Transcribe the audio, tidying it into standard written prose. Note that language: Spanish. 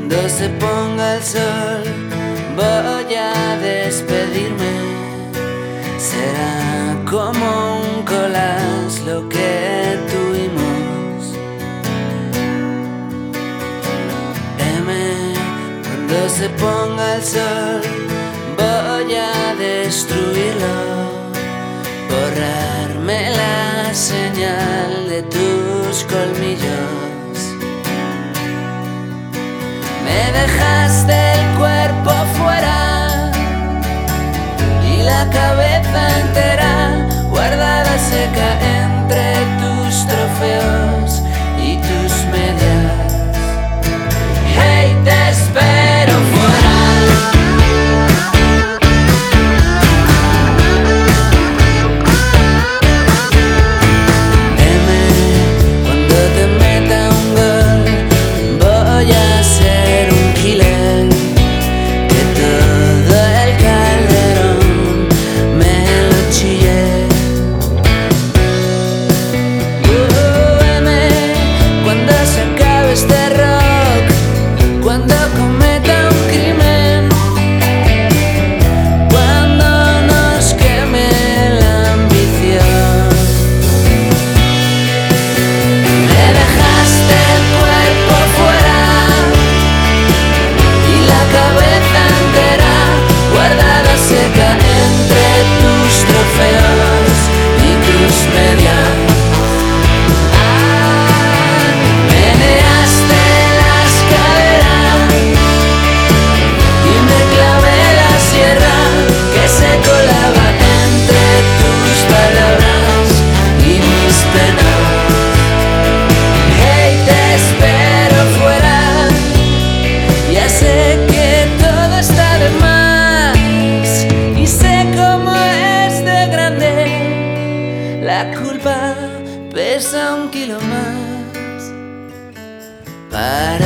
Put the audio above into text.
Cuando se ponga el sol voy a despedirme. Será como un collage lo que tuvimos. Cuando se ponga el sol voy a destruirlo, borrarme la señal de tus colmillos. Me dejaste el cuerpo fuera y la cabeza entera guardada seca entre tus trofeos y tus medias. Hey, te espero fuera. La culpa pesa un kilo más para